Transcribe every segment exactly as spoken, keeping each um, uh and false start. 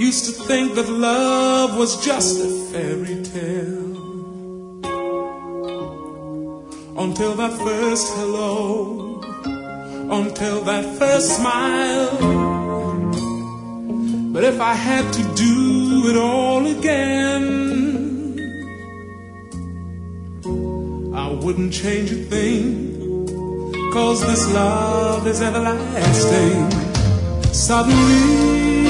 used to think that love was just a fairy tale, until that first hello, until that first smile. But if I had to do it all again, I wouldn't change a thing, 'cause this love is everlasting. Suddenly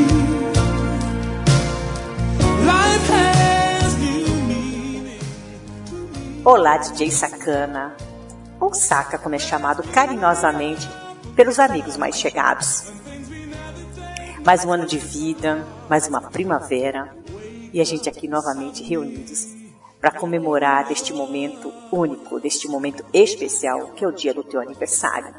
life has new meaning to me. Olá, D J Sacana, ou Saca, como é chamado carinhosamente pelos amigos mais chegados. Mais um ano de vida, mais uma primavera, e a gente aqui novamente reunidos para comemorar deste momento único, deste momento especial, que é o dia do teu aniversário.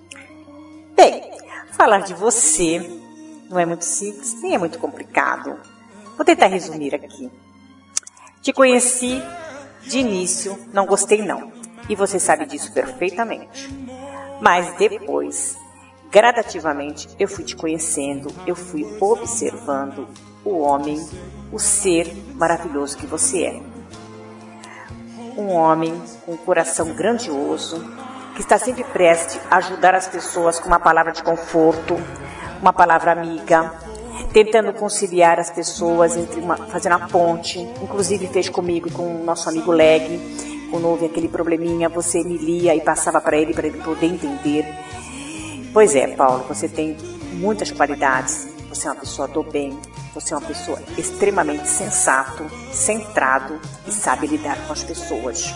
Bem, falar de você não é muito simples, nem é muito complicado. Vou tentar resumir aqui. Te conheci de início, não gostei não, e você sabe disso perfeitamente. Mas depois, gradativamente, eu fui te conhecendo, eu fui observando o homem, o ser maravilhoso que você é. Um homem com um coração grandioso, que está sempre prestes a ajudar as pessoas com uma palavra de conforto, uma palavra amiga, tentando conciliar as pessoas, entre uma, fazendo a ponte. Inclusive fez comigo e com o nosso amigo Leg, quando houve aquele probleminha, você me lia e passava para ele, para ele poder entender. Pois é, Paulo, você tem muitas qualidades, você é uma pessoa do bem, você é uma pessoa extremamente sensato, centrado e sabe lidar com as pessoas.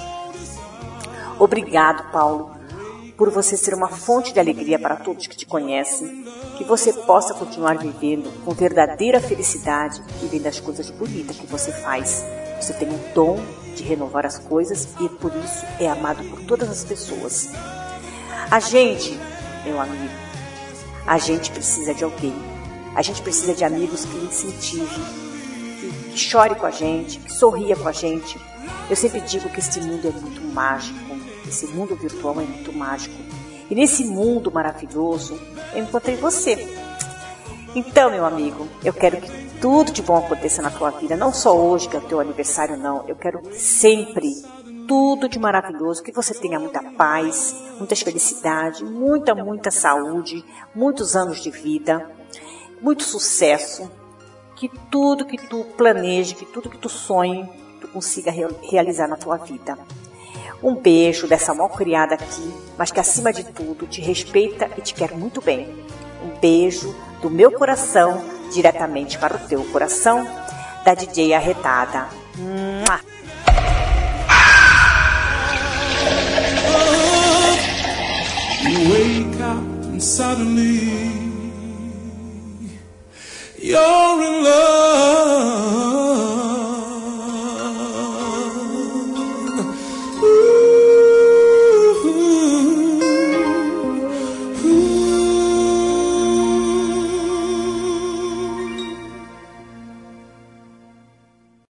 Obrigado, Paulo, por você ser uma fonte de alegria para todos que te conhecem, que você possa continuar vivendo com verdadeira felicidade e vendo as coisas bonitas que você faz. Você tem um dom de renovar as coisas e por isso é amado por todas as pessoas. A gente, meu amigo, a gente precisa de alguém. A gente precisa de amigos que incentivem, que, que chore com a gente, que sorria com a gente. Eu sempre digo que este mundo é muito mágico. Esse mundo virtual é muito mágico. E nesse mundo maravilhoso, eu encontrei você. Então, meu amigo, eu quero que tudo de bom aconteça na tua vida. Não só hoje, que é o teu aniversário, não. Eu quero sempre tudo de maravilhoso. Que você tenha muita paz, muita felicidade, muita, muita saúde, muitos anos de vida, muito sucesso. Que tudo que tu planeje, que tudo que tu sonhe, tu consiga realizar na tua vida. Um beijo dessa mal criada aqui, mas que acima de tudo te respeita e te quer muito bem. Um beijo do meu coração diretamente para o teu coração, da D J Arretada. Mua! You wake up and suddenly you're in love.